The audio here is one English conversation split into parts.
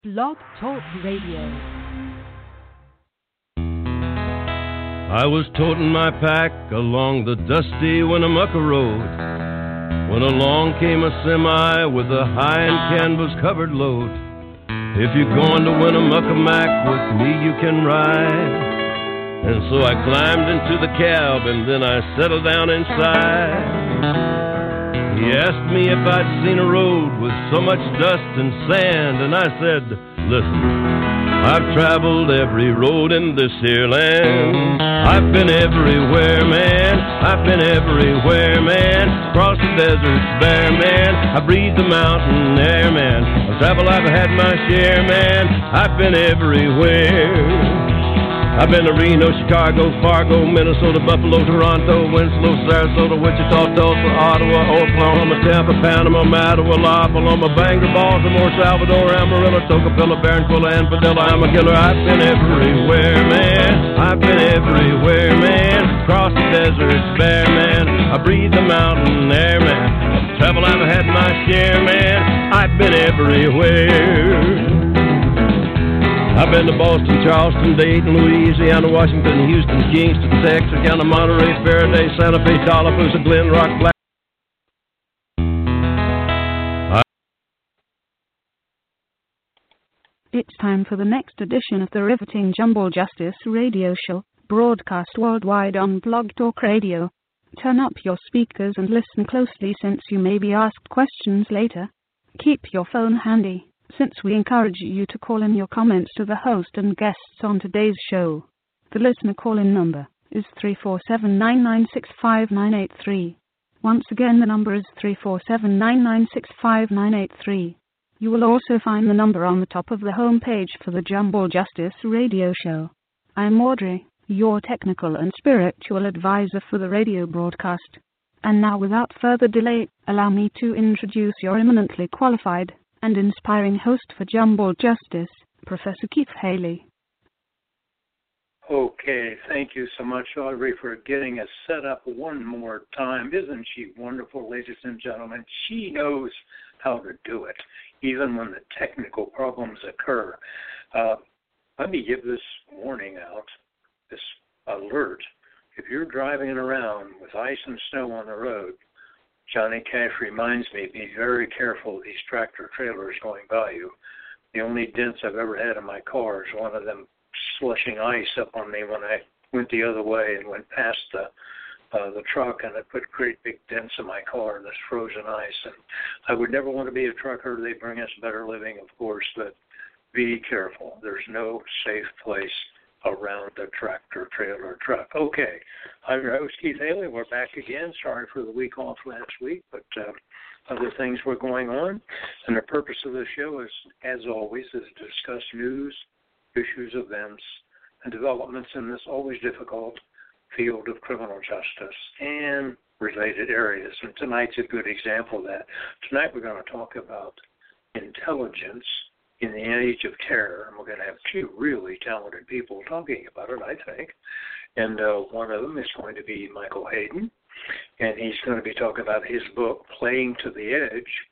Blog Talk Radio. I was toting my pack along the dusty Winnemucca Road when along came a semi with a high and canvas-covered load. If you're going to Winnemucca Mac, with me you can ride. And so I climbed into the cab and then I settled down inside. He asked me if I'd seen a road with so much dust and sand, and I said, listen, I've traveled every road in this here land. I've been everywhere, man. I've been everywhere, man. Across the deserts bare, man. I breathe the mountain air, man. Of travel I've had my share, man. I've been everywhere. I've been to Reno, Chicago, Fargo, Minnesota, Buffalo, Toronto, Winslow, Sarasota, Wichita, Tulsa, Ottawa, Oklahoma, Tampa, Panama, Mattawa, La Paloma, Bangor, Baltimore, Salvador, Amarillo, Tocopilla, Barranquilla, and Padilla. I'm a killer. I've been everywhere, man. I've been everywhere, man. Across the deserts bare, man. I breathe the mountain air, man. Travel I've had my share, man. I've been everywhere. I've been to Boston, Charleston, Dayton, Louisiana, Washington, Houston, Kingston, Texarkana, Monterey, Faraday, Santa Fe, Tallapoosa, Glen Rock, Black. It's time for the next edition of the riveting Jumble Justice radio show, broadcast worldwide on Blog Talk Radio. Turn up your speakers and listen closely since you may be asked questions later. Keep your phone handy, since we encourage you to call in your comments to the host and guests on today's show. The listener call-in number is 347-996-5983. Once again, the number is 347-996-5983. You will also find the number on the top of the home page for the Jumble Justice radio show. I'm Audrey, your technical and spiritual advisor for the radio broadcast. And now, without further delay, allow me to introduce your eminently qualified and inspiring host for Jumble Justice, Professor Keith Haley. Okay, thank you so much, Audrey, for getting us set up one more time. Isn't she wonderful, ladies and gentlemen? She knows how to do it, even when the technical problems occur. Let me give this warning out, this alert. If you're driving around with ice and snow on the road, Johnny Cash reminds me, be very careful of these tractor trailers going by you. The only dents I've ever had in my car is one of them slushing ice up on me when I went the other way and went past the truck, and it put great big dents in my car in this frozen ice. And I would never want to be a trucker. They bring us better living, of course, but be careful. There's no safe place around a tractor trailer truck. Okay, I'm your host, Keith Haley. We're back again. Sorry for the week off last week, but other things were going on. And the purpose of the show is, as always, is to discuss news, issues, events, and developments in this always difficult field of criminal justice and related areas. And tonight's a good example of that. Tonight we're going to talk about intelligence in the age of terror, and we're going to have two really talented people talking about it, I think. And one of them is going to be Michael Hayden, and he's going to be talking about his book, Playing to the Edge,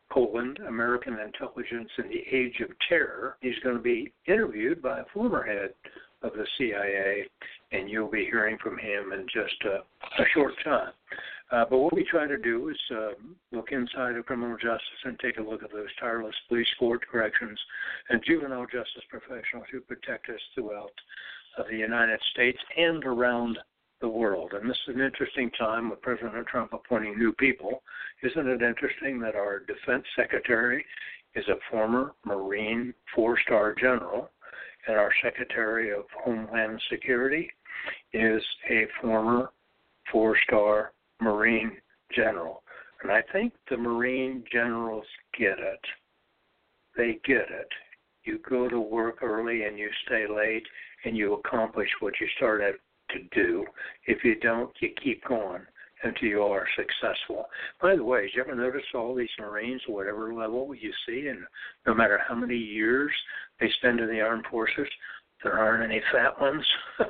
American Intelligence in the Age of Terror. He's going to be interviewed by a former head of the CIA, and you'll be hearing from him in just a short time. But what we try to do is look inside of criminal justice and take a look at those tireless police, court, corrections, and juvenile justice professionals who protect us throughout the United States and around the world. And this is an interesting time with President Trump appointing new people. Isn't it interesting that our defense secretary is a former Marine four-star general, and our Secretary of Homeland Security is a former four-star Marine general? And I think the Marine generals get it. They get it. You go to work early and you stay late and you accomplish what you started to do. If you don't, you keep going until you are successful. By the way, did you ever notice all these Marines, whatever level you see, and no matter how many years they spend in the armed forces, there aren't any fat ones?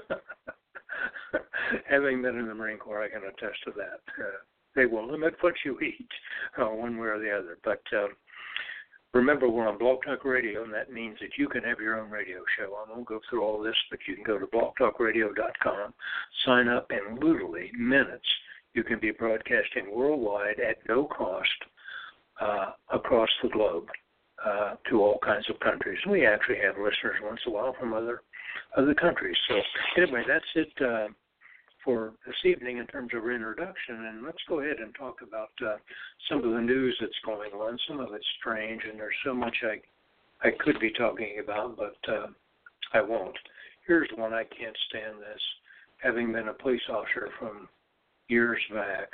Having been in the Marine Corps, I can attest to that. They will limit what you eat, one way or the other. But Remember, we're on Blog Talk Radio, and that means that you can have your own radio show. I won't go through all this, but you can go to blogtalkradio.com, sign up, and literally minutes you can be broadcasting worldwide at no cost across the globe to all kinds of countries. We actually have listeners once in a while from other countries. So anyway, that's it for this evening in terms of introduction, and let's go ahead and talk about some of the news that's going on. Some of it's strange, and there's so much I could be talking about, but I won't. Here's one. I can't stand this. Having been a police officer from years back,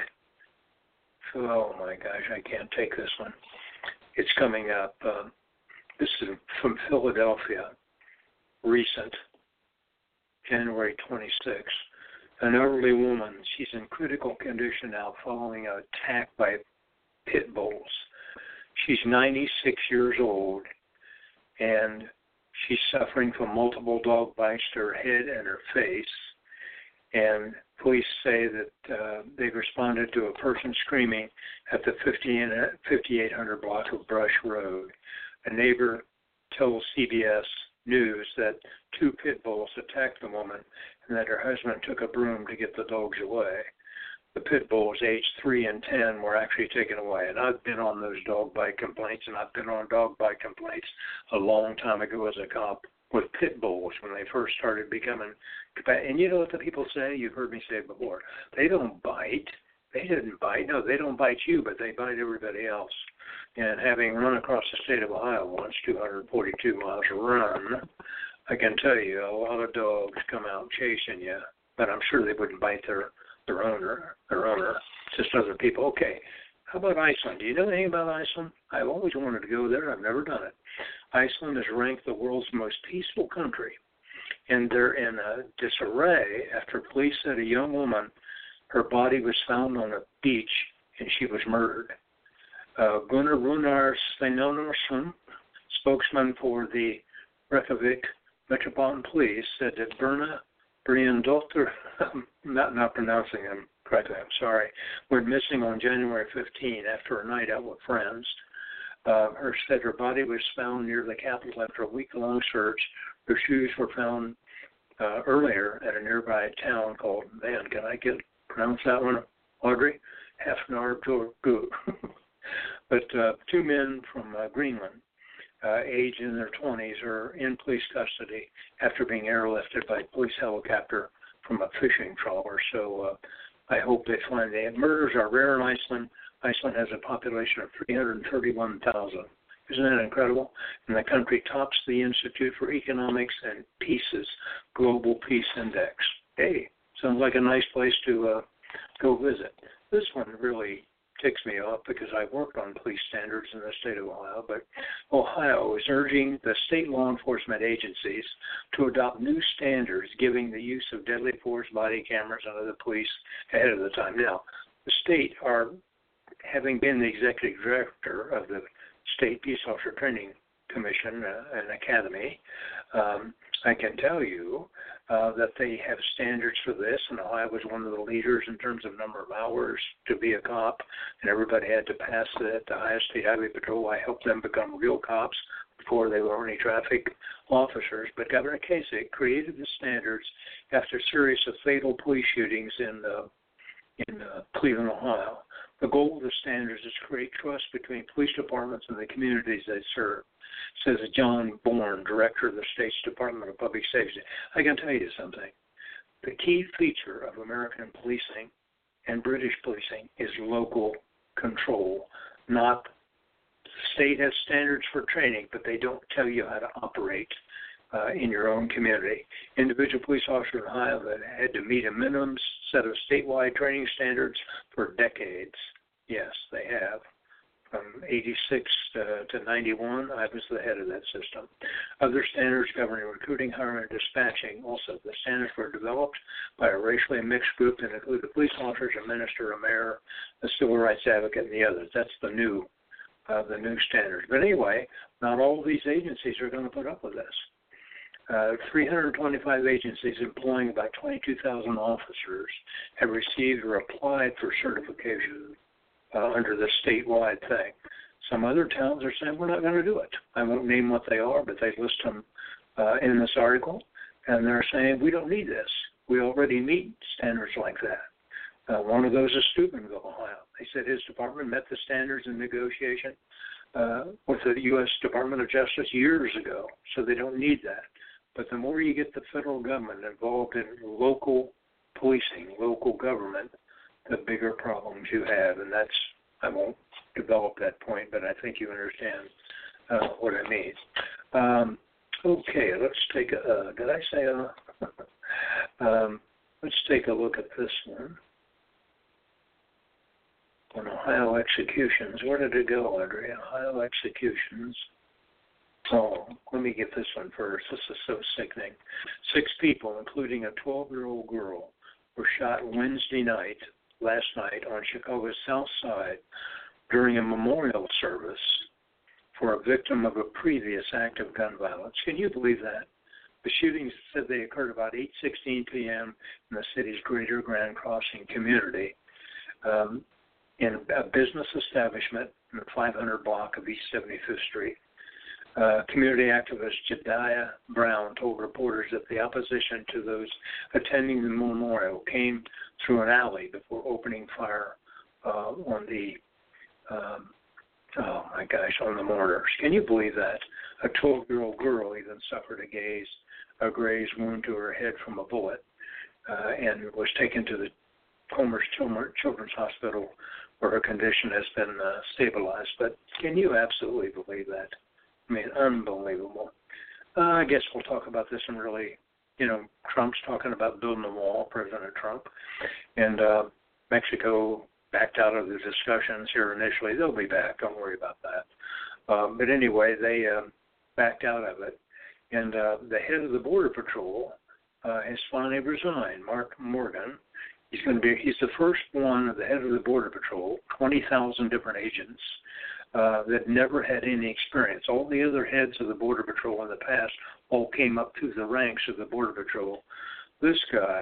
oh my gosh, I can't take this one. It's coming up. This is from Philadelphia, recent, January 26th. An elderly woman, she's in critical condition now following an attack by pit bulls. She's 96 years old, and she's suffering from multiple dog bites to her head and her face. And police say that they've responded to a person screaming at the 5800 block of Brush Road. A neighbor tells CBS News that 2 pit bulls attacked the woman and that her husband took a broom to get the dogs away. The pit bulls, aged 3 and 10, were actually taken away. And I've been on those dog bite complaints, and I've been on dog bite complaints a long time ago as a cop with pit bulls when they first started becoming. And you know what the people say? You've heard me say it before. They don't bite. They didn't bite. No, they don't bite you, but they bite everybody else. And having run across the state of Ohio once, 242 miles run, I can tell you a lot of dogs come out chasing you, but I'm sure they wouldn't bite their owner, just other people. Okay, how about Iceland? Do you know anything about Iceland? I've always wanted to go there. I've never done it. Iceland is ranked the world's most peaceful country, and they're in a disarray after police said a young woman, her body was found on a beach, and she was murdered. Gunnar Runar Steinarsson, spokesman for the Reykjavik Metropolitan Police, said that Berna Briandóttir, not pronouncing him correctly, I'm sorry, went missing on January 15 after a night out with friends. Said her body was found near the capital after a week-long search. Her shoes were found earlier at a nearby town called, man, can I pronounce that one, Audrey? Hafnarfjordur. But 2 men from Greenland, aged in their 20s, are in police custody after being airlifted by a police helicopter from a fishing trawler. So I hope they find them. Murders are rare in Iceland. Iceland has a population of 331,000. Isn't that incredible? And the country tops the Institute for Economics and Peace's Global Peace Index. Hey, sounds like a nice place to go visit. This one really ticks me off because I worked on police standards in the state of Ohio, but Ohio is urging the state law enforcement agencies to adopt new standards giving the use of deadly force, body cameras, and other police ahead of the time. Now, the state having been the executive director of the State Peace Officer Training Commission and Academy, I can tell you that they have standards for this, and Ohio was one of the leaders in terms of number of hours to be a cop, and everybody had to pass the Ohio State Highway Patrol. I helped them become real cops before they were only traffic officers. But Governor Kasich created the standards after a series of fatal police shootings in Cleveland, Ohio. The goal of the standards is to create trust between police departments and the communities they serve, says John Bourne, director of the state's Department of Public Safety. I can tell you something. The key feature of American policing and British policing is local control. Not the state has standards for training, but they don't tell you how to operate in your own community. Individual police officers in Ohio that had to meet a minimum set of statewide training standards for decades. Yes, they have. From 86 to 91, I was the head of that system. Other standards governing recruiting, hiring, and dispatching. Also, the standards were developed by a racially mixed group that included police officers, a minister, a mayor, a civil rights advocate, and the others. That's the new standards. But anyway, not all of these agencies are going to put up with this. 325 agencies employing about 22,000 officers have received or applied for certification under the statewide thing. Some other towns are saying we're not going to do it. I won't name what they are, but they list them in this article, and they're saying we don't need this. We already meet standards like that. One of those is Steubenville, Ohio. They said his department met the standards in negotiation with the U.S. Department of Justice years ago, so they don't need that. But the more you get the federal government involved in local policing, local government, the bigger problems you have. And that's, I won't develop that point, but I think you understand what I mean. Okay, let's take a, did I say let's take a look at this one. On Ohio executions. Where did it go, Audrey? Ohio executions. Oh, let me get this one first. This is so sickening. 6 people, including a 12-year-old girl, were shot last night on Chicago's South Side during a memorial service for a victim of a previous act of gun violence. Can you believe that? The shootings said they occurred about 8:16 p.m. in the city's Greater Grand Crossing community in a business establishment in the 500 block of East 75th Street. Community activist Jediah Brown told reporters that the opposition to those attending the memorial came through an alley before opening fire on the on the mourners. Can you believe that? A 12-year-old girl even suffered a grazed wound to her head from a bullet and was taken to the Homer's Children's Hospital where her condition has been stabilized. But can you absolutely believe that? I mean, unbelievable. I guess we'll talk about this and really, Trump's talking about building a wall, President Trump, and Mexico backed out of the discussions here initially. They'll be back. Don't worry about that. But anyway, they backed out of it. And the head of the Border Patrol has finally resigned, Mark Morgan. He's the first one of the head of the Border Patrol, 20,000 different agents that never had any experience. All the other heads of the Border Patrol in the past all came up through the ranks of the Border Patrol. This guy,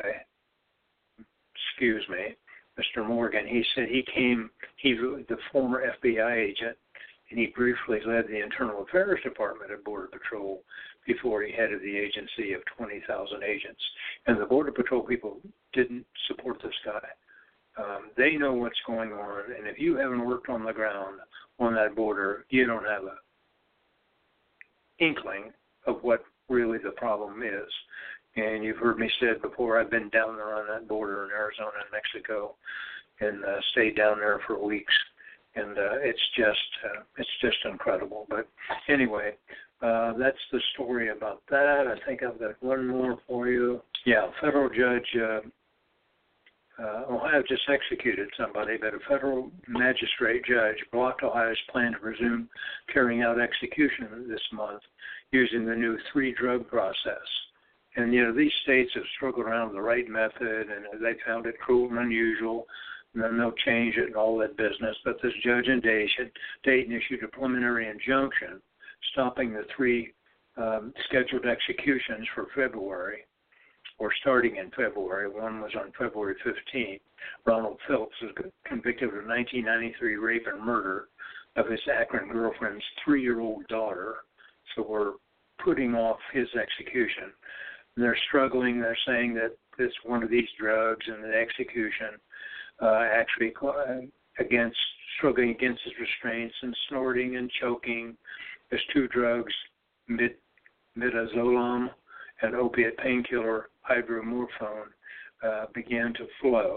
Mr. Morgan, he said he's the former FBI agent, and he briefly led the Internal Affairs Department at Border Patrol before he headed the agency of 20,000 agents. And the Border Patrol people didn't support this guy. They know what's going on, and if you haven't worked on the ground on that border, you don't have an inkling of what really the problem is. And you've heard me say it before, I've been down there on that border in Arizona and Mexico and stayed down there for weeks. And it's just incredible. But anyway, that's the story about that. I think I've got one more for you. Yeah, federal judge, Ohio just executed somebody, but a federal magistrate judge blocked Ohio's plan to resume carrying out execution this month using the new 3-drug process. And, these states have struggled around with the right method, and they found it cruel and unusual, and then they'll change it and all that business. But this judge in Dayton issued a preliminary injunction stopping the 3 scheduled executions for February, or starting in February. One was on February 15th. Ronald Phillips was convicted of 1993 rape and murder of his Akron girlfriend's 3-year-old daughter. So we're putting off his execution. And they're struggling. They're saying that it's one of these drugs and the execution actually struggling against his restraints and snorting and choking. There's 2 drugs, midazolam and opiate painkiller hydromorphone began to flow.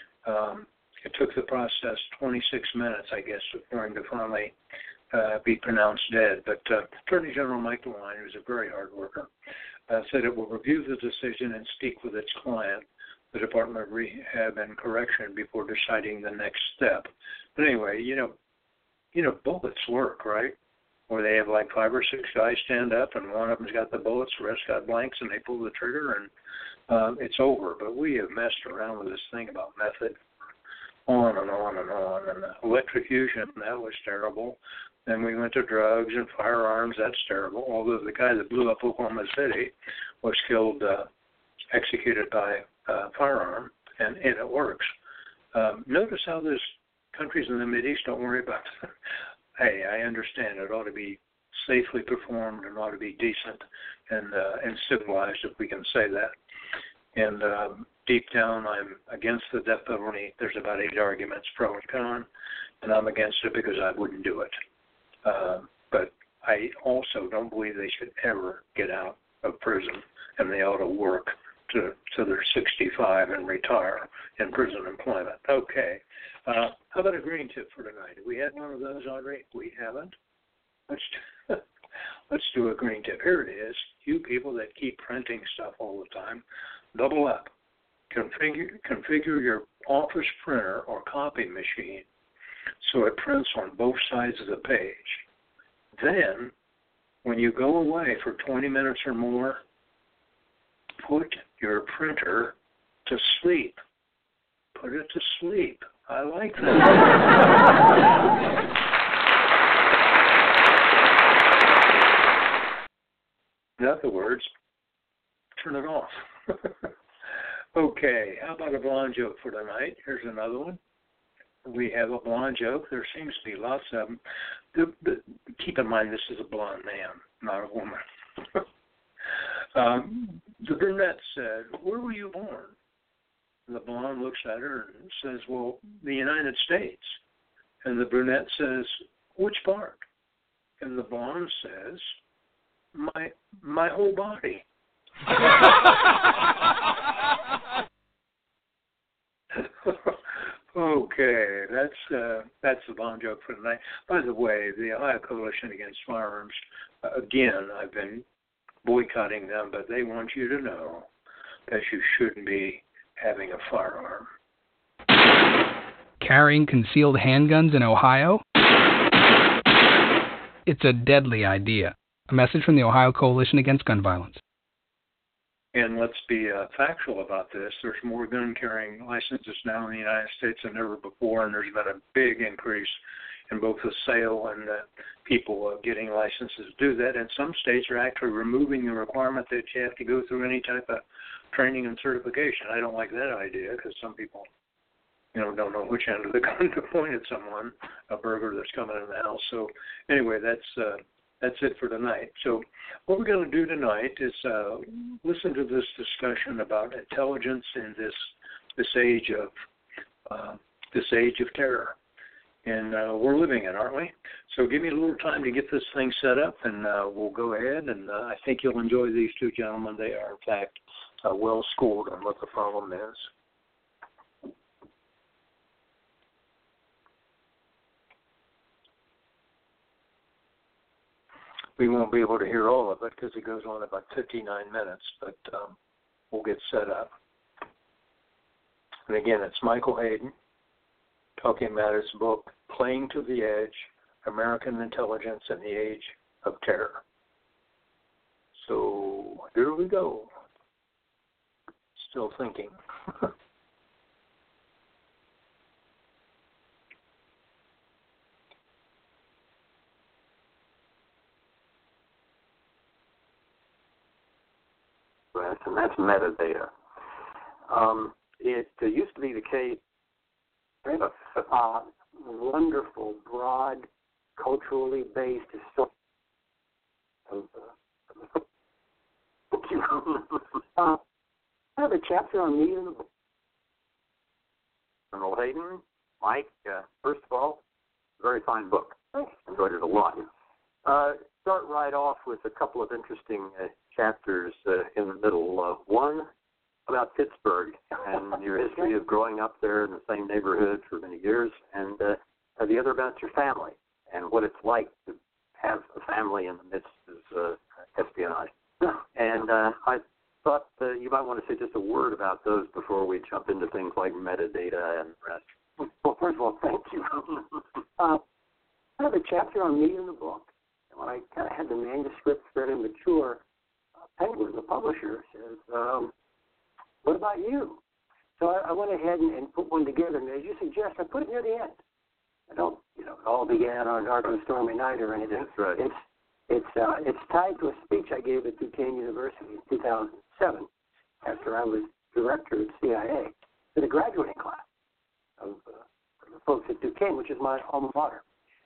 It took the process 26 minutes, I guess, for him to finally be pronounced dead. But Attorney General Mike DeWine, who's a very hard worker, said it will review the decision and speak with its client, the Department of Rehab and Correction, before deciding the next step. But anyway, bullets work, right? Where they have like 5 or 6 guys stand up, and one of them's got the bullets, the rest got blanks, and they pull the trigger, and it's over. But we have messed around with this thing about method on and on and on. And electrocution, that was terrible. Then we went to drugs and firearms, that's terrible. Although the guy that blew up Oklahoma City was killed, executed by firearm, and it works. Notice how those countries in the Mideast don't worry about hey, I understand it ought to be safely performed and ought to be decent and civilized, if we can say that. And deep down, I'm against the death penalty. There's about 8 arguments, pro and con, and I'm against it because I wouldn't do it. But I also don't believe they should ever get out of prison, and they ought to work to they're 65 and retire in prison employment. Okay. How about a green tip for tonight? Have we had one of those, Audrey? We haven't. Let's do a green tip. Here it is. You people that keep printing stuff all the time, double up. Configure your office printer or copy machine so it prints on both sides of the page. Then, when you go away for 20 minutes or more, put your printer to sleep. Put it to sleep. I like that. In other words, turn it off. Okay, how about a blonde joke for tonight? Here's another one. We have a blonde joke. There seems to be lots of them. Keep in mind this is a blonde man, not a woman. The brunette said, "Where were you born?" And the blonde looks at her and says, "Well, the United States." And the brunette says, "Which part?" And the blonde says, my whole body. Okay, that's the blonde joke for tonight. By the way, the Ohio Coalition Against Firearms, again, I've been boycotting them, but they want you to know that you shouldn't be having a firearm. Carrying concealed handguns in Ohio? It's a deadly idea. A message from the Ohio Coalition Against Gun Violence. And let's be factual about this. There's more gun-carrying licenses now in the United States than ever before, and there's been a big increase in both the sale and people getting licenses to do that. And some states are actually removing the requirement that you have to go through any type of training and certification. I don't like that idea because some people, don't know which end of the gun to point at someone, a burglar that's coming in the house. So anyway, that's it for tonight. So what we're going to do tonight is listen to this discussion about intelligence in this age of terror, and we're living it, aren't we? So give me a little time to get this thing set up, and we'll go ahead. And I think you'll enjoy these two gentlemen. They are, in fact, well schooled on what the problem is. We won't be able to hear all of it because it goes on about 59 minutes, but we'll get set up. And again, it's Michael Hayden talking about his book, Playing to the Edge, American Intelligence in the Age of Terror. So here we go. Still thinking. And that's metadata. It used to be the case, wonderful, broad, culturally based historical. I have a chapter on me in the book. Colonel Hayden, Mike, first of all, very fine book. Thanks. Enjoyed it a lot. Start right off with a couple of interesting chapters in the middle. One about Pittsburgh and your history of growing up there in the same neighborhood for many years, and the other about your family and what it's like to have a family in the midst of espionage. And I thought you might want to say just a word about those before we jump into things like metadata and the rest. Well, first of all, thank you. I have a chapter on me in the book. When I kind of had the manuscript fairly mature, Penguin, the publisher, says, what about you? So I went ahead and put one together, and as you suggest, I put it near the end. I don't, it all began on a dark and stormy night or anything. That's right. It's tied to a speech I gave at Duquesne University in 2007 after I was director at CIA to the graduating class of the folks at Duquesne, which is my alma mater.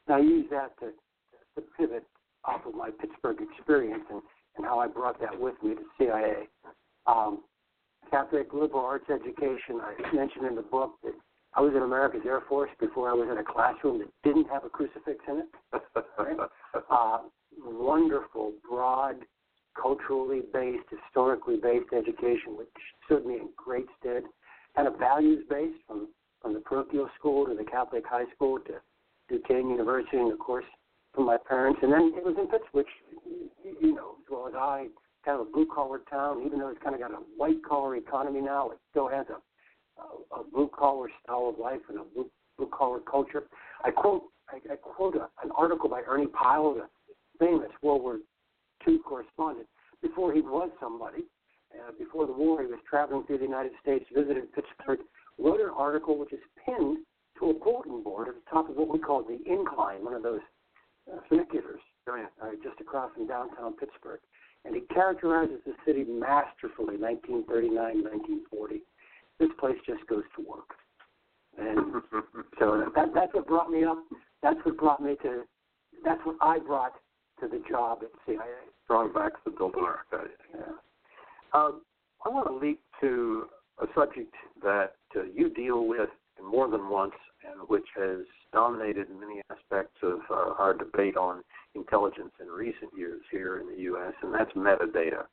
And I use that to pivot off of my Pittsburgh experience and how I brought that with me to CIA. Catholic liberal arts education, I mentioned in the book that I was in America's Air Force before I was in a classroom that didn't have a crucifix in it. Right? Wonderful, broad, culturally based, historically based education, which stood me in great stead. Kind of values based from the parochial school to the Catholic high school to Duquesne University, and of course from my parents. And then it was in Pittsburgh, which, you know, as well as I, kind of a blue-collar town. Even though it's kind of got a white-collar economy now, it still has a blue-collar style of life and a blue-collar culture. I quote an article by Ernie Pyle, the famous World War II correspondent. Before he was somebody, before the war, he was traveling through the United States, visited Pittsburgh, wrote an article which is pinned to a bulletin board at the top of what we call the Incline, one of those funicularies just across from downtown Pittsburgh. And he characterizes the city masterfully, 1939, 1940. This place just goes to work. And so that's what brought me up. That's what I brought to the job at CIA. Strong backs that built America. Yeah. I want to leap to a subject that you deal with more than once, and which has dominated many aspects of our debate on intelligence in recent years here in the U.S., and that's metadata.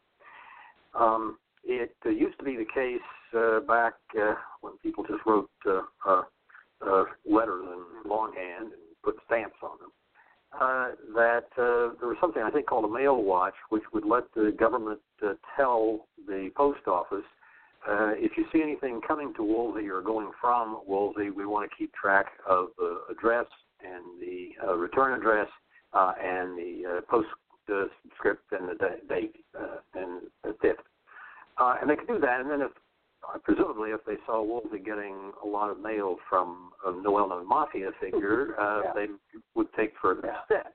It used to be the case back when people just wrote letters in longhand and put stamps on them, that there was something I think called a mail watch, which would let the government tell the post office, if you see anything coming to Woolsey or going from Woolsey, we want to keep track of the address and the return address and the postscript and the date and the fifth. And they could do that, and then presumably if they saw Woolsey getting a lot of mail from a well-known mafia figure, they would take further steps.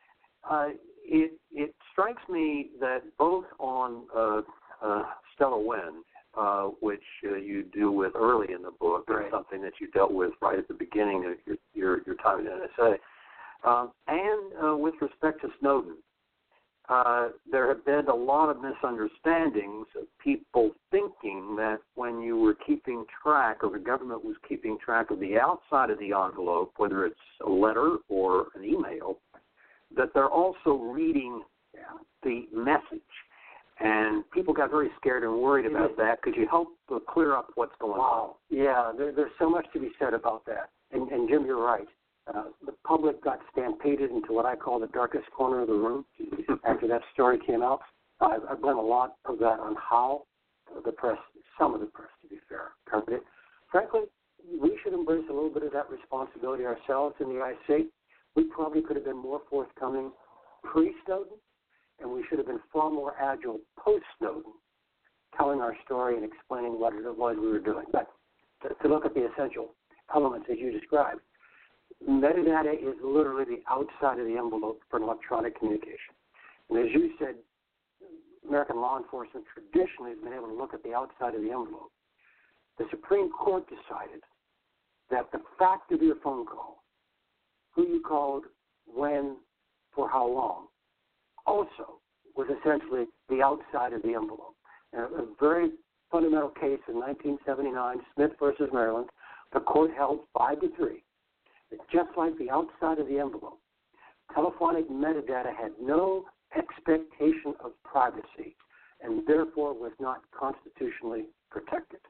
It strikes me that both on Stella Wind, which you deal with early in the book, and something that you dealt with right at the beginning of your time at NSA, and with respect to Snowden, there have been a lot of misunderstandings of people thinking that when you were keeping track, or the government was keeping track of the outside of the envelope, whether it's a letter or an email, that they're also reading the message. And people got very scared and worried about that. Could you help clear up what's going on? Yeah, there's so much to be said about that. And Jim, you're right. The public got stampeded into what I call the darkest corner of the room after that story came out. I blame a lot of that on how the press, some of the press, to be fair, covered it. Frankly, we should embrace a little bit of that responsibility ourselves in the IC. We probably could have been more forthcoming pre-Snowden, and we should have been far more agile post-Snowden, telling our story and explaining what it was we were doing. But to look at the essential elements as you described, metadata is literally the outside of the envelope for electronic communication. And as you said, American law enforcement traditionally has been able to look at the outside of the envelope. The Supreme Court decided that the fact of your phone call, who you called, when, for how long, also was essentially the outside of the envelope. And a very fundamental case in 1979, Smith versus Maryland, the court held 5-3 that just like the outside of the envelope, telephonic metadata had no expectation of privacy and therefore was not constitutionally protected.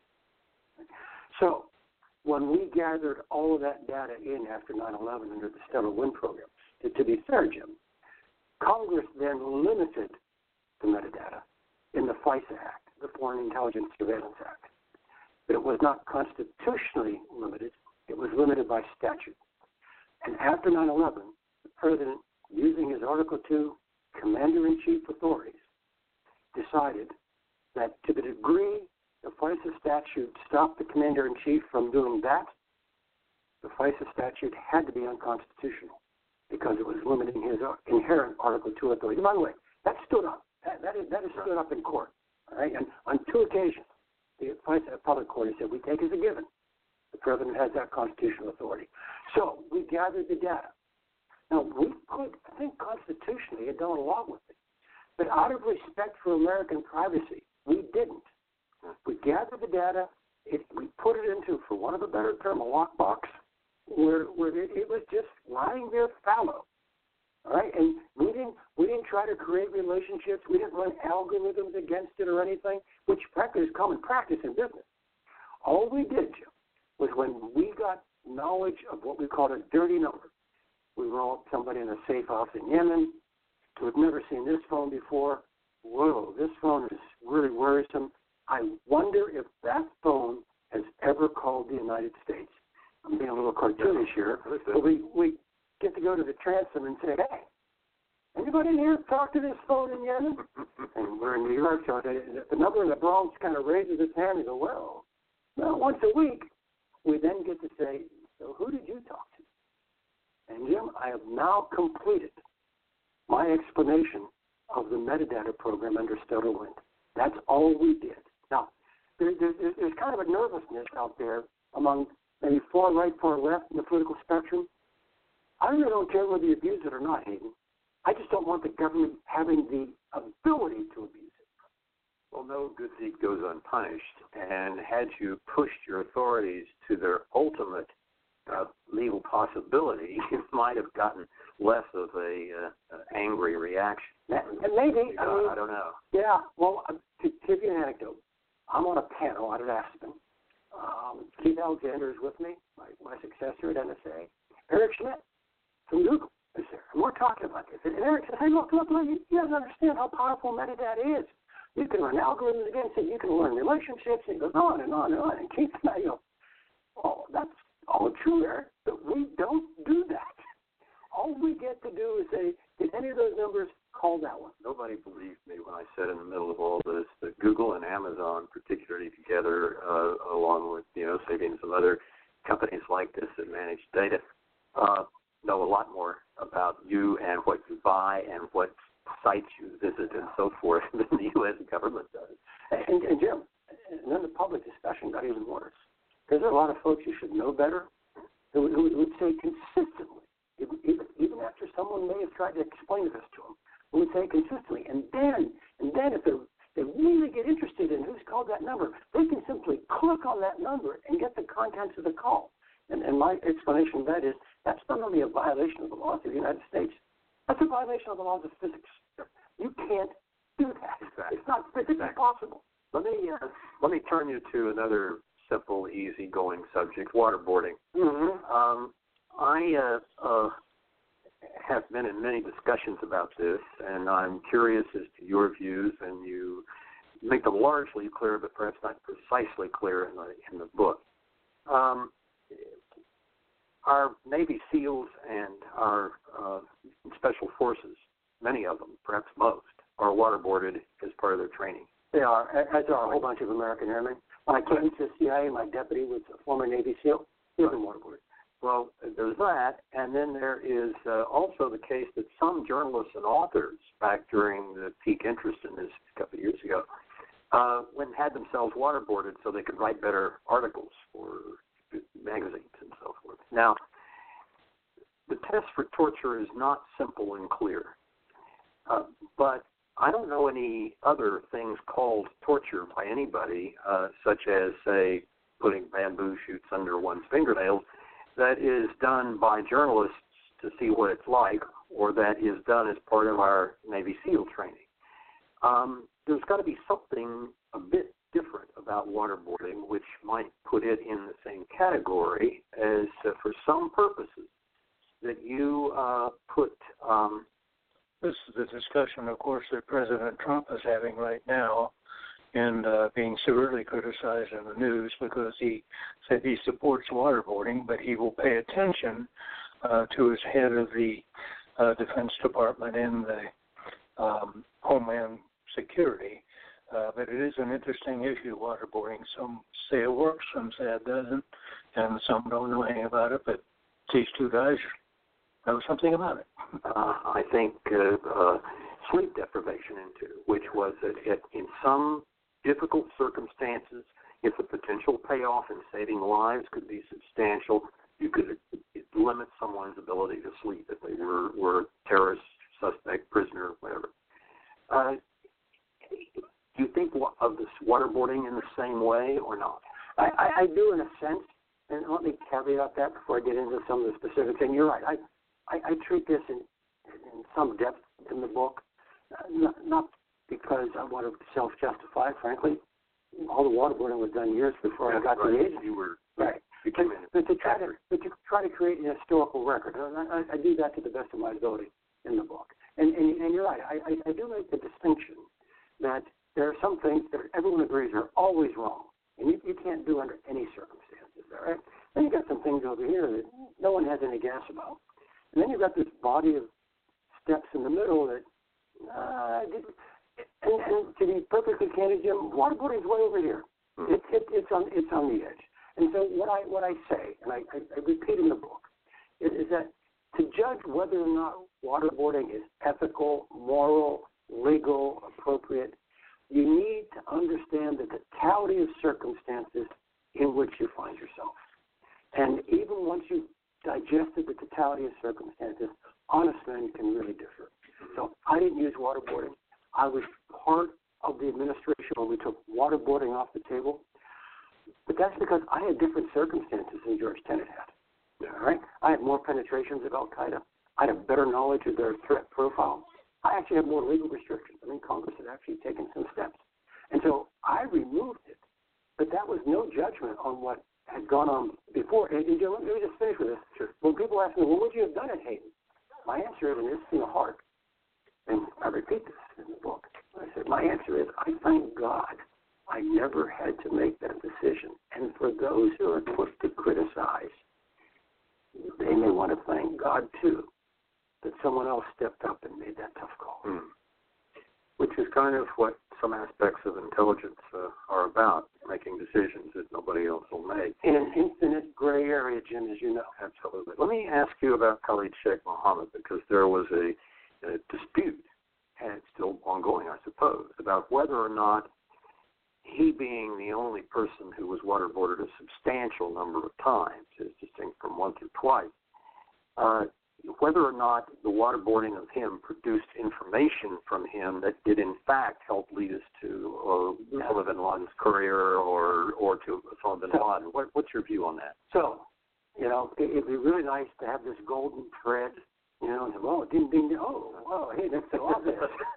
So when we gathered all of that data in after 9/11 under the Stellar Wind program, to be fair, Jim, Congress then limited the metadata in the FISA Act, the Foreign Intelligence Surveillance Act. But it was not constitutionally limited. It was limited by statute. And after 9/11, the President, using his Article II Commander-in-Chief authorities, decided that to the degree the FISA statute stopped the Commander-in-Chief from doing that, the FISA statute had to be unconstitutional because it was limiting his inherent Article II authority. By the way, that stood up. That is stood up in court. All right? And on 2 occasions, the FISA appellate court has said, we take as a given the President has that constitutional authority. So we gathered the data. Now, we could, I think constitutionally, had done a lot with it. But out of respect for American privacy, we didn't. We gathered the data, we put it into, for want of a better term, a lockbox, where it was just lying there fallow. All right, and we didn't try to create relationships. We didn't run algorithms against it or anything, which frankly is common practice in business. All we did, Jim, was when we got knowledge of what we called a dirty number. We rolled somebody in a safe house in Yemen. We've never seen this phone before. Whoa, this phone is really worrisome. I wonder if that phone has ever called the United States. I'm being a little cartoonish here, but we get to go to the transom and say, hey, anybody in here talk to this phone in Yemen? And we're in New York, so the number in the Bronx kind of raises its hand and go, well, once a week. We then get to say, so who did you talk to? And Jim, I have now completed my explanation of the metadata program under Stellar Wind. That's all we did. Now, there's kind of a nervousness out there among maybe far right, far left in the political spectrum. I really don't care whether you abuse it or not, Hayden. I just don't want the government having the ability to abuse it. Well, no good deed goes unpunished. And had you pushed your authorities to their ultimate legal possibility, you might have gotten less of a angry reaction. And maybe, I don't know. Yeah, well, to give you an anecdote, I'm on a panel out at Aspen. Keith Alexander is with me, my successor at NSA. Eric Schmidt from Google is there. And we're talking about this. And Eric said, hey, look, you guys understand how powerful metadata is. You can run algorithms against it. You can learn relationships. And he goes on and on and on. And Keith and I go, oh, that's all true, Eric, but we don't do that. All we get to do is say, did any of those numbers call that one? Nobody believed me when I said in the middle of all this that Google and Amazon, particularly together, along with say some other companies like this that manage data, know a lot more about you and what you buy and what sites you visit and so forth than the U.S. government does. And Jim, and then the public discussion got even worse. Because there are a lot of folks you should know better who would say consistently, even after someone may have tried to explain this to them, who would say consistently, and then if they really get interested in who's called that number, they can simply click on that number and get the contents of the call. And my explanation of that is that's not only a violation of the laws of the United States, that's a violation of the laws of physics. You can't do that. Exactly. It's not physically possible. Let me turn you to another simple, easy-going subject: waterboarding. Mm-hmm. I have been in many discussions about this, and I'm curious as to your views, and you make them largely clear, but perhaps not precisely clear in the book. Our Navy SEALs and our Special Forces, many of them, perhaps most, are waterboarded as part of their training. They are, as are a whole bunch of American airmen. When I came to the CIA, my deputy was a former Navy SEAL. He was waterboarded. Well, there's that, and then there is also the case that some journalists and authors, back during the peak interest in this a couple of years ago, had themselves waterboarded so they could write better articles for magazines and so forth. Now, the test for torture is not simple and clear, but I don't know any other things called torture by anybody, such as, say, putting bamboo shoots under one's fingernails, that is done by journalists to see what it's like, or that is done as part of our Navy SEAL training. There's got to be something a bit different about waterboarding, which might put it in the same category as, for some purposes, that you put... This is the discussion, of course, that President Trump is having right now, and being severely criticized in the news because he said he supports waterboarding, but he will pay attention to his head of the Defense Department and the Homeland Security. But it is an interesting issue, waterboarding. Some say it works, some say it doesn't, and some don't know anything about it, but these two guys know something about it. I think sleep deprivation into, which was that in some difficult circumstances, if the potential payoff in saving lives could be substantial, you could at limit someone's ability to sleep if they were a terrorist, suspect, prisoner, whatever. Do you think of this waterboarding in the same way or not? I do in a sense, and let me caveat that before I get into some of the specifics. And you're right, I treat this in some depth in the book, not because I want to self-justify, frankly. All the waterboarding was done years before I got to the agency. You were right. But to try to create an historical record, and I do that to the best of my ability in the book. And you're right, I do make the distinction that there are some things that everyone agrees are always wrong, and you can't do under any circumstances. All right. Then you got some things over here that no one has any gas about, and then you've got this body of steps in the middle that. And to be perfectly candid, Jim, waterboarding is way over here. It's on the edge. And so what I say, and I repeat in the book, is that to judge whether or not waterboarding is ethical, moral, legal, appropriate, you need to understand the totality of circumstances in which you find yourself. And even once you've digested the totality of circumstances, honest men can really differ. So I didn't use waterboarding. I was part of the administration when we took waterboarding off the table. But that's because I had different circumstances than George Tenet had. All right? I had more penetrations of Al-Qaeda. I had a better knowledge of their threat profile. I actually had more legal restrictions. I mean, Congress had actually taken some steps. And so I removed it. But that was no judgment on what had gone on before. And Joe, let me just finish with this. Sure. When people ask me, well, what would you have done at Hayden? My answer is, and this is in the heart, and I repeat this in the book, I said, my answer is, I thank God I never had to make that decision. And for those who are quick to criticize, they may want to thank God, too, that someone else stepped up and made that tough call. Which is kind of what some aspects of intelligence are about, making decisions that nobody else will make. In an infinite gray area, Jim, as you know. Absolutely. Let me ask you about Khalid Sheikh Mohammed, because there was a dispute, and it's still ongoing, I suppose, about whether or not he being the only person who was waterboarded a substantial number of times, as distinct from once or twice, whether or not the waterboarding of him produced information from him that did in fact help lead us to Osama bin Laden's career or to Osama bin Laden. What's your view on that? So, it'd be really nice to have this golden thread. And ding, ding, ding. Oh, hey, that's so obvious.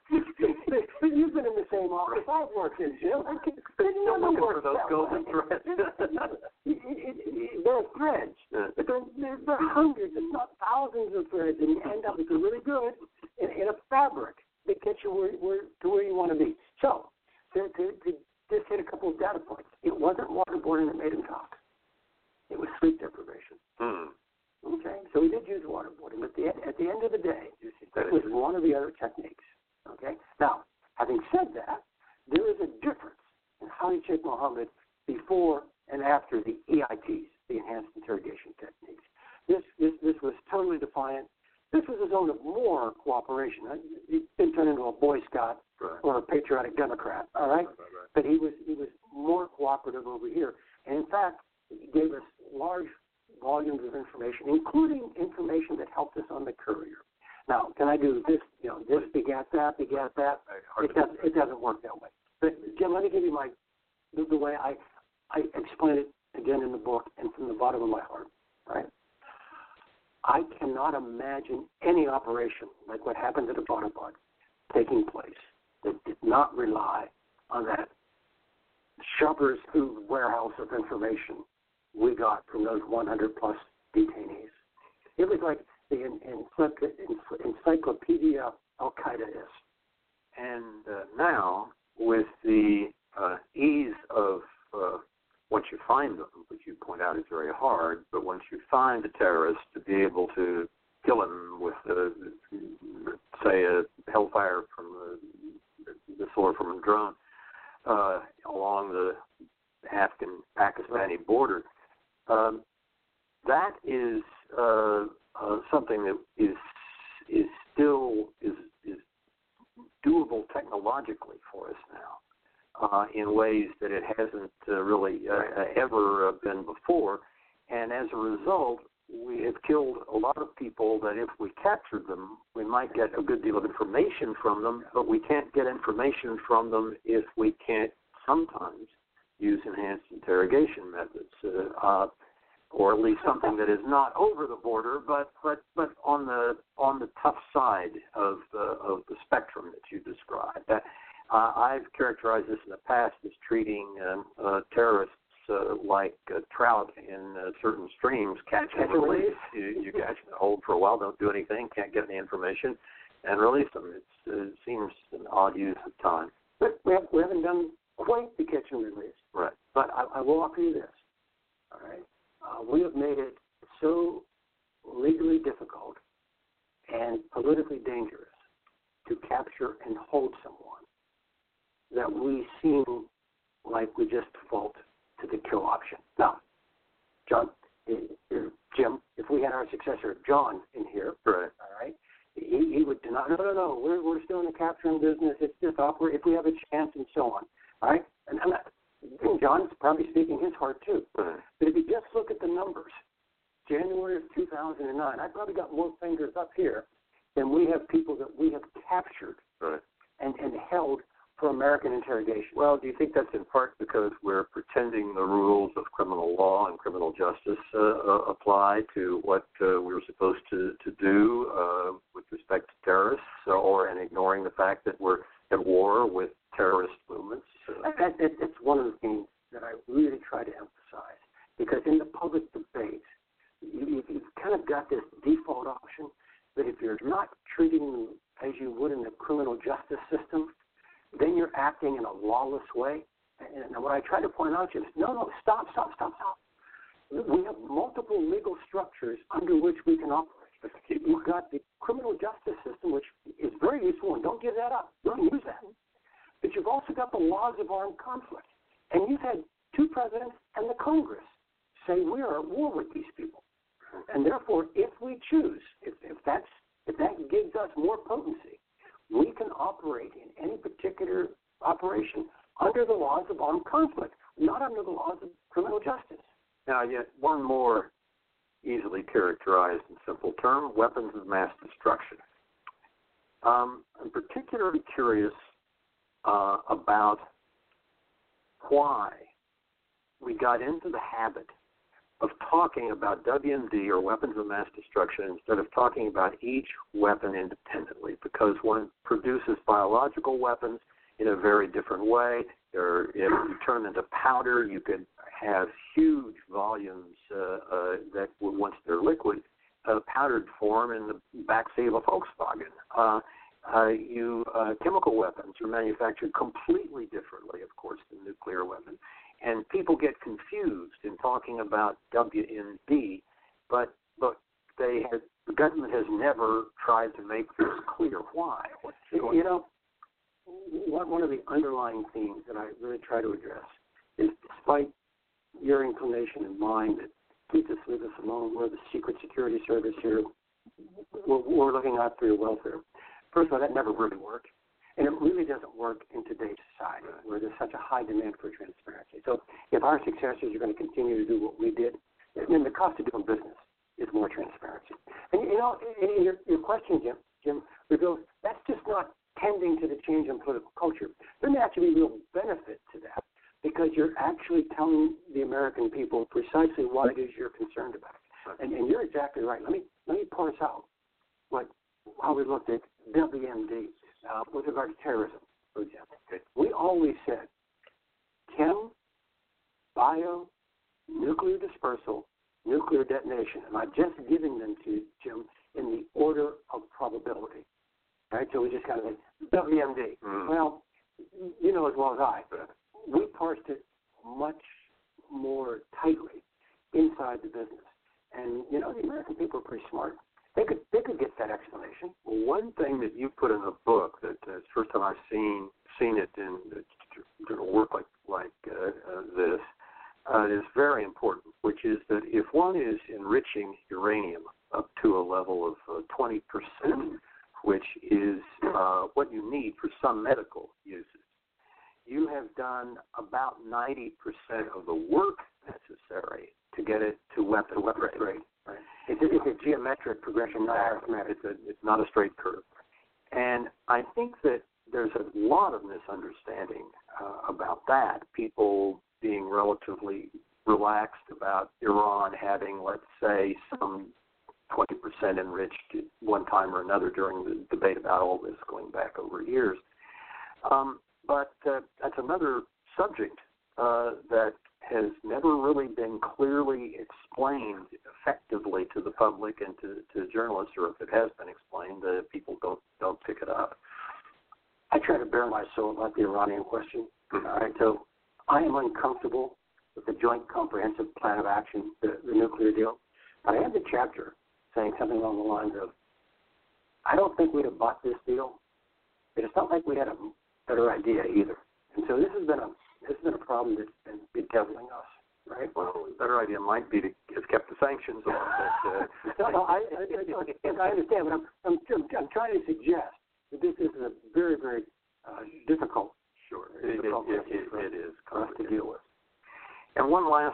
But you've been in the same office I've worked in, Jim. Still looking for those golden threads. There are threads, but there are hundreds, if not thousands of threads, and you end up, if you're really good, in a fabric that gets you where you want to be. So, to just hit a couple of data points, it wasn't waterboarding that made him talk. It was sleep deprivation. Okay, so we did use waterboarding, but at the end of the day, it was one of the other techniques. Okay, now, having said that, there is a difference in Khalid Sheikh Mohammed before and after the EITs, the Enhanced Interrogation Techniques. This was totally defiant. This was a zone of more cooperation. He didn't turn into a Boy Scout or a patriotic Democrat, all right? But he was more cooperative over here. And in fact, he gave us large volumes of information, including information that helped us on the Courier. Now, can I do this? This begat that. It doesn't work that way. But Jim, let me give you the way I explain it again in the book and from the bottom of my heart. Right? I cannot imagine any operation like what happened at Abbottabad taking place that did not rely on that shopper's food warehouse of information we got from those 100-plus detainees. It was like the encyclopedia Al-Qaeda is. And now, with the ease of once you find them, which you point out is very hard, but once you find a terrorist, to be able to kill him with, say, a hellfire from the sword from a drone along the Afghan-Pakistani border, that is something that is still doable technologically for us now in ways that it hasn't really ever been before. And as a result, we have killed a lot of people that if we captured them, we might get a good deal of information from them, but we can't get information from them if we can't sometimes use enhanced interrogation methods, or at least something that is not over the border, but on the tough side of the spectrum that you described. I've characterized this in the past as treating terrorists like trout in certain streams, catch and release. You catch them, hold for a while, don't do anything, can't get any information, and release them. It seems an odd use of time. But we haven't done quite the catch and release. Right. But I will offer you this. All right. We have made it so legally difficult and politically dangerous to capture and hold someone that we seem like we just default to the kill option. Now, Jim, if we had our successor, John, in here, right. All right, he would deny, no, we're still in the capturing business. It's just operate if we have a chance and so on. All right? And John's probably speaking his heart too. Right. But if you just look at the numbers, January of 2009, I probably got more fingers up here than we have people that we have captured and held for American interrogation. Well, do you think that's in part because we're pretending the rules of criminal law and criminal justice apply to what we were supposed to do with respect to terrorists, and ignoring the fact that we're at war with terrorist movements? It's one of the things that I really try to emphasize, because in the public debate, you've kind of got this default option that if you're not treating them as you would in the criminal justice system, then you're acting in a lawless way. And what I try to point out to you is, no, stop. We have multiple legal structures under which we can operate. You've got the criminal justice system, which is very useful, and don't give that up. Don't use that. But you've also got the laws of armed conflict. And you've had two presidents and the Congress say we are at war with these people. And therefore, if we choose, if that gives us more potency, we can operate in any particular operation under the laws of armed conflict, not under the laws of criminal justice. Now, yet one more easily characterized in simple term, weapons of mass destruction. I'm particularly curious about why we got into the habit of talking about WMD or weapons of mass destruction instead of talking about each weapon independently, because one produces biological weapons in a very different way. If you turn them into powder, you could have huge volumes that, once they're liquid, powdered form in the backseat of a Volkswagen. Chemical weapons are manufactured completely differently, of course, than nuclear weapons. And people get confused in talking about WMD, but the government has never tried to make this clear. Why? One of the underlying themes that I really try to address is, despite your inclination and mine that please just leave us alone, we're the Secret Security Service here, we're looking out for your welfare. First of all, that never really worked. And it really doesn't work in today's society where there's such a high demand for transparency. So if our successors are going to continue to do what we did, then the cost of doing business is more transparency. And, in your question, Jim, reveals that's just not tending to the change in political culture. There may actually be real benefit to that, because you're actually telling the American people precisely what it is you're concerned about. And you're exactly right. Let me parse out how we looked at WMD. With regard to terrorism, for example, we always said chem, bio, nuclear dispersal, nuclear detonation. And I'm just giving them to you, Jim, in the order of probability. Right? So we just kind of like, WMD. Well, you know as well as I, we parsed it much more tightly inside the business. And, the American people are pretty smart. They could get that explanation. Well, one thing that you put in the book that it's the first time I've seen it in work like this is very important, which is that if one is enriching uranium up to a level of 20%, which is what you need for some medical uses, you have done about 90% of the work necessary to get it to weapon grade. Right. It's a geometric progression, not arithmetic. It's not a straight curve. And I think that there's a lot of misunderstanding about that. People being relatively relaxed about Iran having, let's say, some 20% enriched at one time or another during the debate about all this going back over years. But that's another subject that has never really been clearly explained effectively to the public and to journalists, or if it has been explained, people don't pick it up. I try to bare my soul about the Iranian question. All right, so I am uncomfortable with the Joint Comprehensive Plan of Action, the nuclear deal. But I had the chapter saying something along the lines of, I don't think we'd have bought this deal, but it's not like we had a better idea either. And so this has been a problem that's been bedeviling us, right? Well, a better idea might be to have kept the sanctions on. No, I understand, but I'm trying to suggest that this is a very, very difficult. Sure, it is for us to deal with. And one last.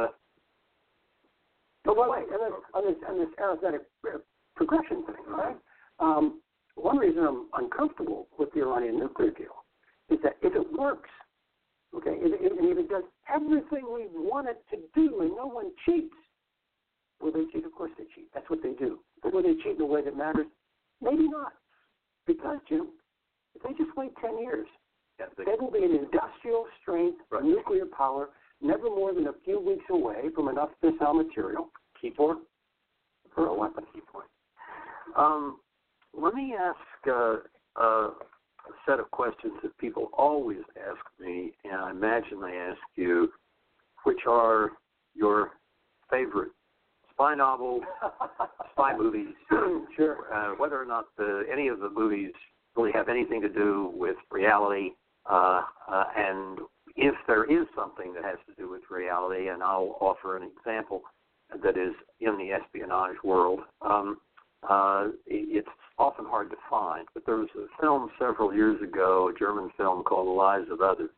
On this arithmetic progression thing, right? One reason I'm uncomfortable with the Iranian nuclear deal is that if it works, okay, and if it does everything we want it to do and no one cheats, will they cheat? Of course they cheat. That's what they do. But will they cheat in a way that matters? Maybe not. Because, Jim, if they just wait 10 years, they will be an industrial strength nuclear power, never more than a few weeks away from enough fissile material for a weapon. Key point. Let me ask a set of questions that people always ask me, and I imagine they ask you, which are your favorite spy novels, spy movies, sure. Whether or not any of the movies really have anything to do with reality, and if there is something that has to do with reality, and I'll offer an example that is in the espionage world. It's often hard to find, but there was a film several years ago, a German film called The Lives of Others,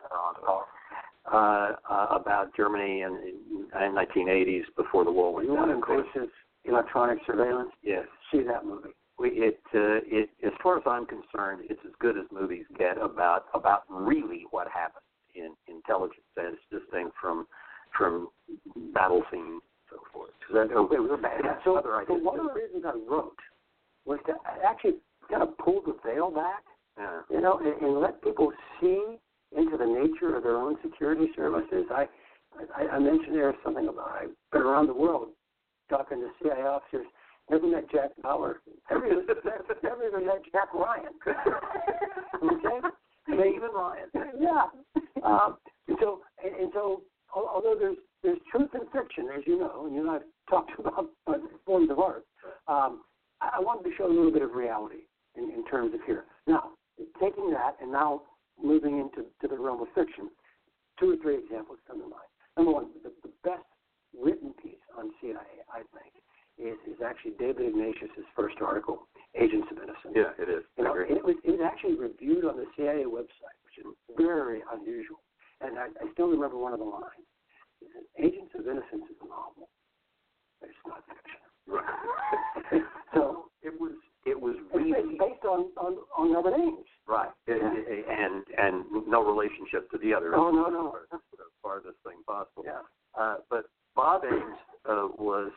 about Germany in the 1980s before the war went down. You want invasive electronic surveillance? Yes. See that movie. As far as I'm concerned, it's as good as movies get about really what happened in intelligence and this thing from battle scenes and so forth. It was a bad other idea. So one of the reasons I wrote was to actually kind of pull the veil back, and let people see into the nature of their own security services. I mentioned there something about I've been around the world talking to CIA officers. Never met Jack Bauer. Never even met Jack Ryan. Okay? Even Ryan. Yeah. And so, although there's truth in fiction, as you know, and you and I have talked about forms of art, I wanted to show a little bit of reality in terms of here. Now, taking that and now moving into the realm of fiction, 2 or 3 examples come to mind. Number one, the best written piece on CIA, I think, is actually David Ignatius's first article, Agents of Innocence. Yeah, it is. It was actually reviewed on the CIA website, which is very unusual. And I still remember one of the lines. It says, Agents of Innocence is a novel, but it's not fiction. Right. So it was really based on other names. Right. And no relationship to the other. Oh, no. That's the farthest thing possible. Yeah. But Bob Ames was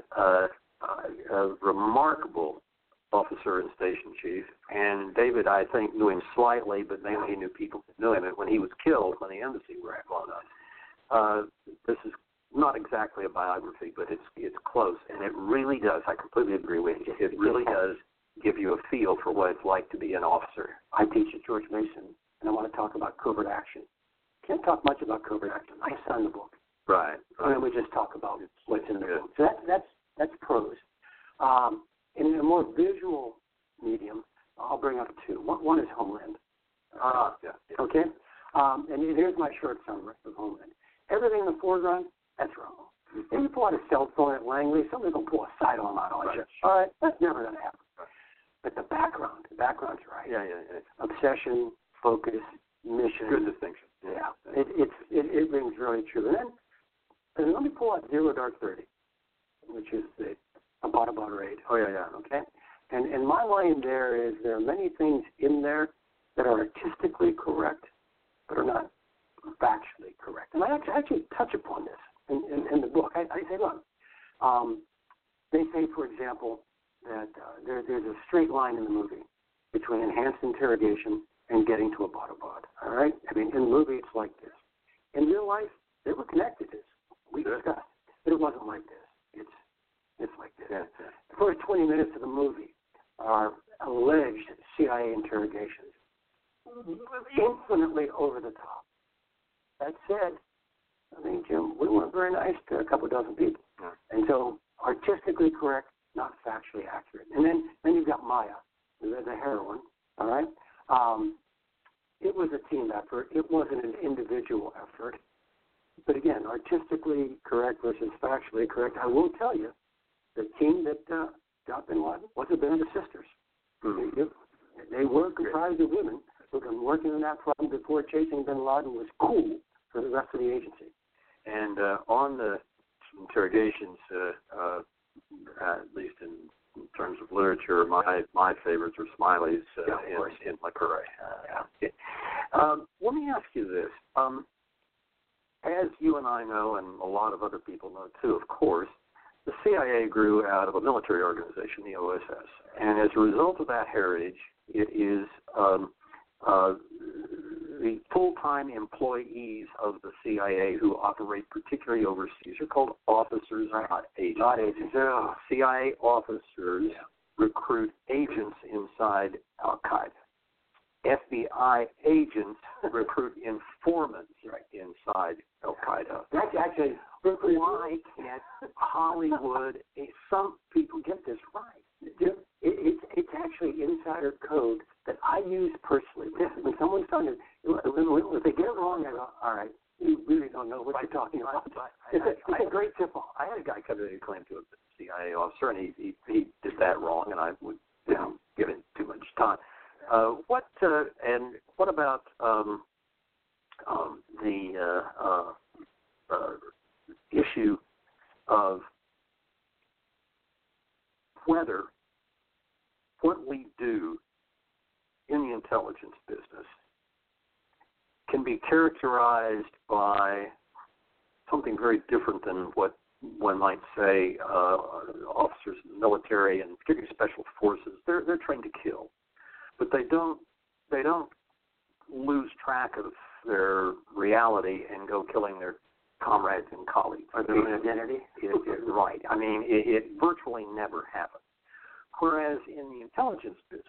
a remarkable officer and station chief, and David, I think, knew him slightly, but mainly he knew people that knew him. And when he was killed, when the embassy was blown up, this is not exactly a biography, but it's close, and it really does. I completely agree with you. It really does give you a feel for what it's like to be an officer. I teach at George Mason, and I want to talk about covert action. Can't talk much about covert action. I signed the book. Right. And then we just talk about what's in the book. So that's prose. In a more visual medium, I'll bring up 2. One is Homeland. Yeah. Okay? And here's my short summary of Homeland. Everything in the foreground, that's wrong. If you pull out a cell phone at Langley, somebody's going to pull a sidearm out on you. All right? That's never going to happen. Right. But the background's right. Yeah. Obsession, focus, mission. Good distinction. Yeah. It rings really true. And then let me pull out Zero Dark 30. which is the Abbottabad raid. Oh, yeah. Okay? And my line there is there are many things in there that are artistically correct but are not factually correct. And I actually touch upon this in the book. I say, look, they say, for example, that there's a straight line in the movie between enhanced interrogation and getting to Abbottabad. All right? I mean, in the movie, it's like this. In real life, they were connected, as we discussed, but it wasn't like this. It's like this. Yeah. The first 20 minutes of the movie are alleged CIA interrogations, infinitely over the top. That said, I mean, Jim, we weren't very nice to a couple dozen people. Yeah. And so artistically correct, not factually accurate. And then you've got Maya, the heroine, all right? It was a team effort. It wasn't an individual effort. But again, artistically correct versus factually correct, I will tell you, the team that got Bin Laden was the Band of Sisters. Mm-hmm. They were comprised of women who had been working on that problem before chasing Bin Laden was cool for the rest of the agency. And on the interrogations, at least in terms of literature, my favorites are Smiley's in Le Carre. Let me ask you this. As you and I know, and a lot of other people know too, of course, the CIA grew out of a military organization, the OSS. And as a result of that heritage, it is the full-time employees of the CIA who operate particularly overseas are called officers, not agents. Not agents. CIA officers recruit agents inside Al-Qaeda. FBI agents recruit informants inside Al-Qaeda. That's actually why can't Hollywood? Some people get this right. It's actually insider code that I use personally. When someone's talking, if they get it wrong, I go, all right, you really don't know what you're talking about. It's a great tip-off. I had a guy come in and claim to have been a CIA officer, and he did that wrong, and I would give him too much time. What about the issue of whether what we do in the intelligence business can be characterized by something very different than what one might say officers in the military and particularly special forces. They're trained to kill, but they don't lose track of their reality and go killing their comrades and colleagues. Or their own identity. Right. I mean, it virtually never happens. Whereas in the intelligence business,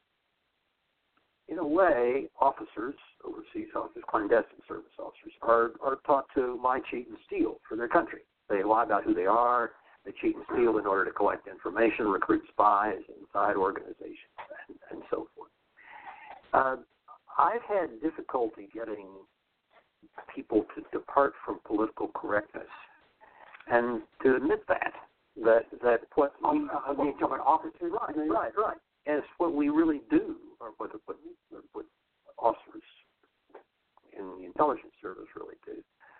in a way, officers, overseas officers, clandestine service officers, are taught to lie, cheat, and steal for their country. They lie about who they are. They cheat and steal in order to collect information, recruit spies inside organizations, and so forth. I've had difficulty getting people to depart from political correctness and to admit that what we talk about officers, right, as what we really do, or what officers in the intelligence service really do,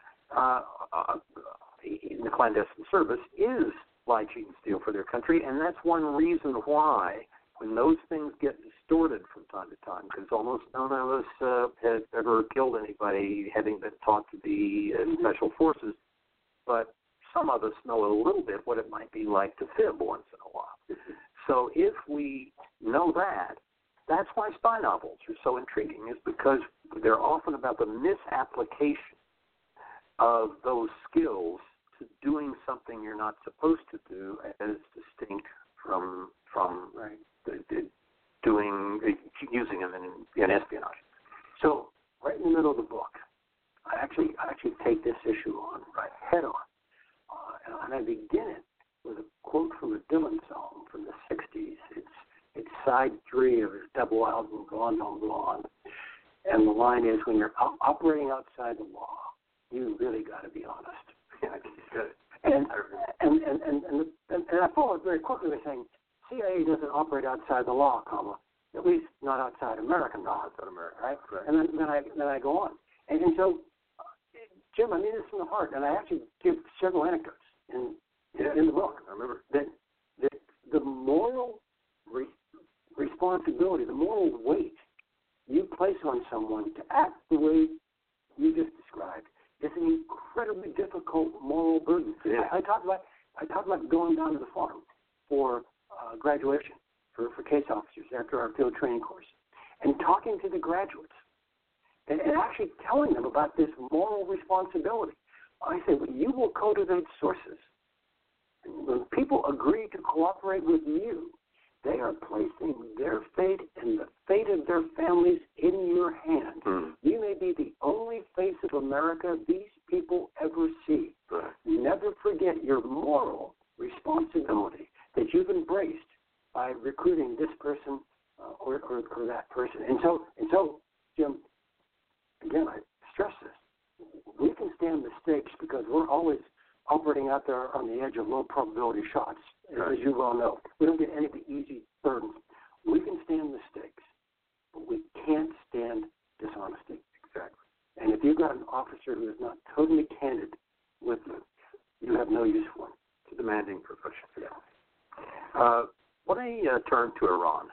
in the clandestine service, is lie, cheat, and steal for their country, and that's one reason why when those things get distorted from time to time, because almost none of us has ever killed anybody having been taught to be special forces, but some of us know a little bit what it might be like to fib once in a while. So if we know that, that's why spy novels are so intriguing, is because they're often about the misapplication of those skills to doing something you're not supposed to do, as distinct from using them in espionage. So right in the middle of the book, I actually take this issue on head on, and I begin it with a quote from a Dylan song from the '60s. It's side 3 of his double album, Blonde on Blonde, and the line is, "When you're operating outside the law, you really got to be honest." And I followed very quickly by saying, CIA doesn't operate outside the law, at least not outside American law, right? And then I go on. And so, Jim, I mean this from the heart, and I actually give several anecdotes. And in the book. I remember. That the moral responsibility, the moral weight you place on someone to act the way you just described is an incredibly difficult moral burden. Yeah. I talk about going down to the farm for graduation for case officers after our field training course and talking to the graduates and actually telling them about this moral responsibility. I say, well, you will cultivate sources. When people agree to cooperate with you, they are placing their fate and the fate of their families in your hands. Mm. You may be the only face of America these people ever see. Right. Never forget your moral responsibility that you've embraced by recruiting this person or that person. And so, Jim, again, I stress this. We can stand mistakes because we're always operating out there on the edge of low probability shots, as you well know. We don't get any of the easy burdens. We can stand mistakes, but we can't stand dishonesty. Exactly. And if you've got an officer who is not totally candid with you, you have no use for him. It's a demanding profession. Yeah. When I turn to Iran,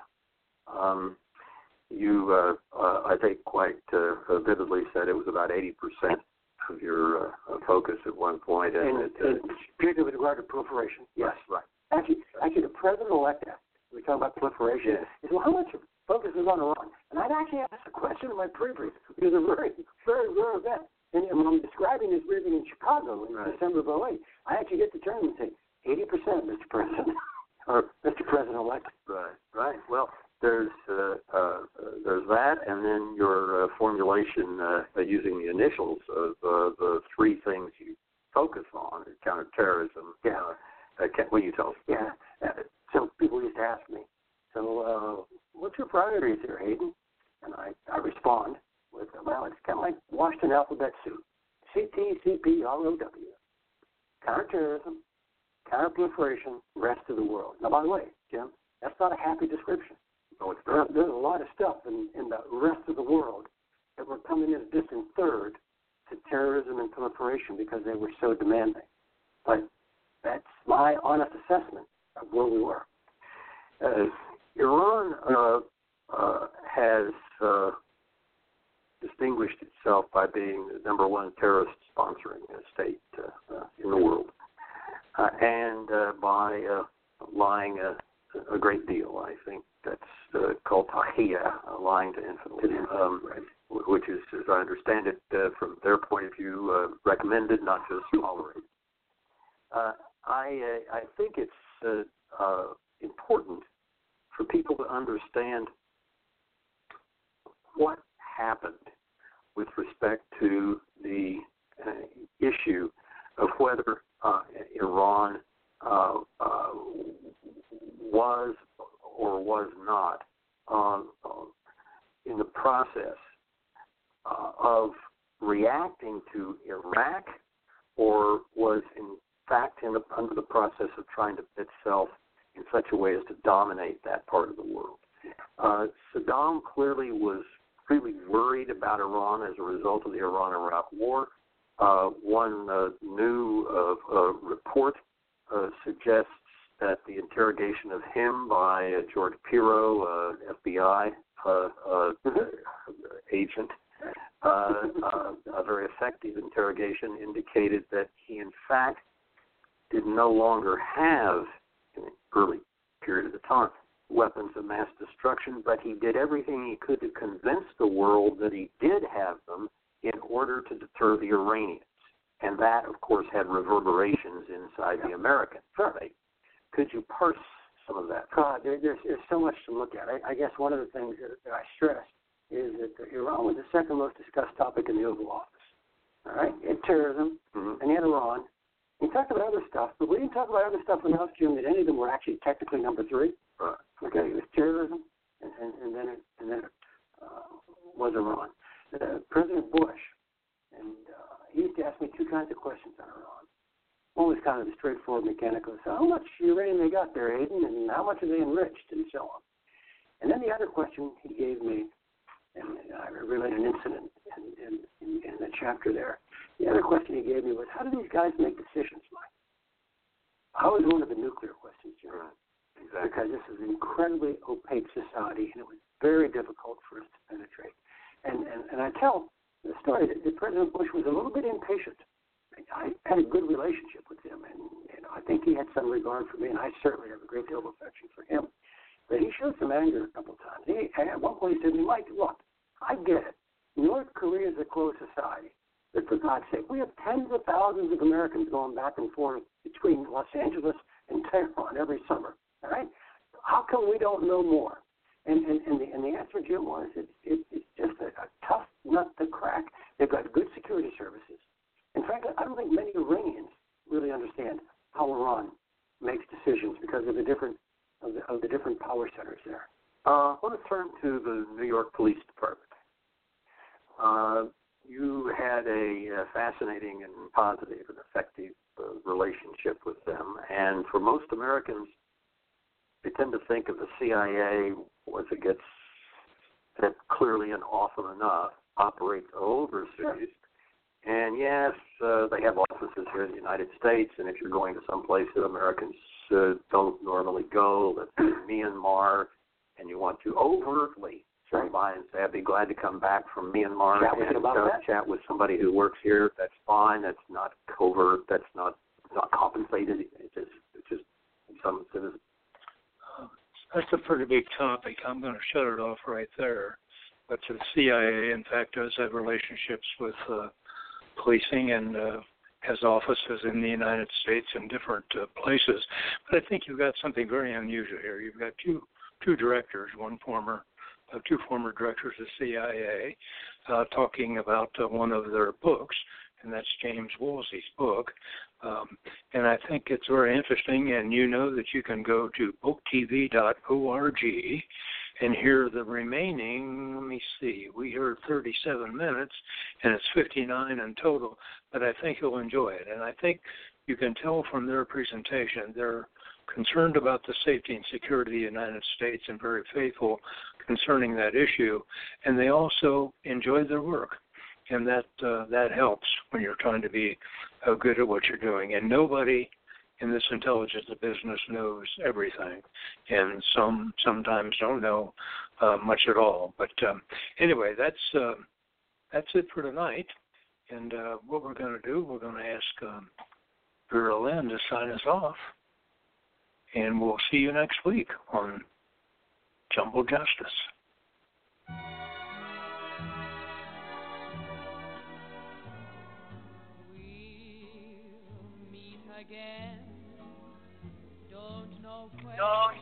you, I think, quite vividly said it was about 80% of your focus at one point. And particularly with regard to proliferation. Yes. Right. Actually, the president-elect, we talk about proliferation, is, well, how much focus is on Iran? And I'd actually asked a question in my pre-brief. It was a very, very rare event. And when I'm describing this briefing in Chicago in December of 2008, I actually get to turn and say, 80%, Mr. President, or Mr. President-elect. Right. Well, there's that, and then your formulation using the initials of the three things you focus on: counterterrorism. Yeah. Will you tell us? Yeah. So people used to ask me, so what's your priorities here, Hayden? And I respond with, well, it's kind of like Washington alphabet soup: CTCPROW, counterterrorism, counterproliferation, rest of the world. Now, by the way, Jim, that's not a happy description. No, it's not. There's a lot of stuff in the rest of the world that were coming in a distant third to terrorism and proliferation because they were so demanding. But that's my honest assessment of where we were. Iran has distinguished itself by being the number one terrorist sponsoring state in the world, and by lying a great deal. I think that's called tahiyya, lying to infidels, which is, as I understand it, from their point of view, recommended, not just tolerated. I think it's important for people to understand what happened with respect to the issue of whether Iran was or was not in the process of reacting to Iraq, or was in fact under the process of trying to fit itself in such a way as to dominate that part of the world. Saddam clearly was really worried about Iran as a result of the Iran-Iraq War. One new report suggests that the interrogation of him by George Pirro, FBI agent, a very effective interrogation, indicated that he in fact did no longer have, in the early period of the time, weapons of mass destruction, but he did everything he could to convince the world that he did have them in order to deter the Iranians. And that, of course, had reverberations inside the American state. Could you parse some of that? There's so much to look at. I guess one of the things that I stress is that Iran was the second most discussed topic in the Oval Office. All right? You had terrorism, and you had Iran. We talked about other stuff, but we didn't talk about other stuff enough, Jim, that any of them were actually technically number three. Right. Okay, it was terrorism, and then it was Iran. President Bush, and he used to ask me two kinds of questions on Iran. One was kind of the straightforward mechanical, so how much uranium they got there, Hayden, and how much are they enriched, and so on. And then the other question he gave me, and I relate an incident in the chapter there. The other question he gave me was, how do these guys make decisions, Mike? I was one of the nuclear questions, Jim. Right. Exactly. Because this is an incredibly opaque society, and it was very difficult for us to penetrate. And I tell the story that President Bush was a little bit impatient. I had a good relationship with him, and I think he had some regard for me, and I certainly have a great deal of affection for him. But he showed some anger a couple of times. At one point he said to me, Mike, look, I get it. North Korea is a closed society. But for God's sake, we have tens of thousands of Americans going back and forth between Los Angeles and Tehran every summer. All right? How come we don't know more? And the answer, Jim, was it's just a tough nut to crack. They've got good security services. And frankly, I don't think many Iranians really understand how Iran makes decisions because of the different power centers there. I want to turn to the New York Police Department. You had a fascinating and positive and effective relationship with them, and for most Americans, they tend to think of the CIA, once it gets that clearly and often enough, operates overseas. Sure. And yes, they have offices here in the United States, and if you're going to some place that Americans don't normally go, let's say Myanmar, and you want to overtly swing by and say, I'd be glad to come back from Myanmar and chat with somebody who works here, that's fine. That's not covert. That's not compensated. It's just some citizen. That's a pretty big topic. I'm going to shut it off right there. But the CIA, in fact, does have relationships with policing and has offices in the United States in different places. But I think you've got something very unusual here. You've got two directors, two former directors of CIA, talking about one of their books, and that's James Woolsey's book. And I think it's very interesting, and you know that you can go to booktv.org and hear the remaining, let me see, we heard 37 minutes, and it's 59 in total, but I think you'll enjoy it. And I think you can tell from their presentation, they're concerned about the safety and security of the United States and very faithful concerning that issue, and they also enjoy their work. And that helps when you're trying to be good at what you're doing. And nobody in this intelligence business knows everything, and sometimes don't know much at all. But anyway, that's it for tonight. And what we're going to do, we're going to ask Vera Lynn to sign us off, and we'll see you next week on Jumbo Justice. Again, don't know when,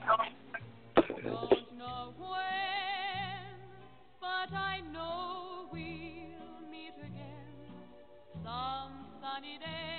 but I know we'll meet again some sunny day.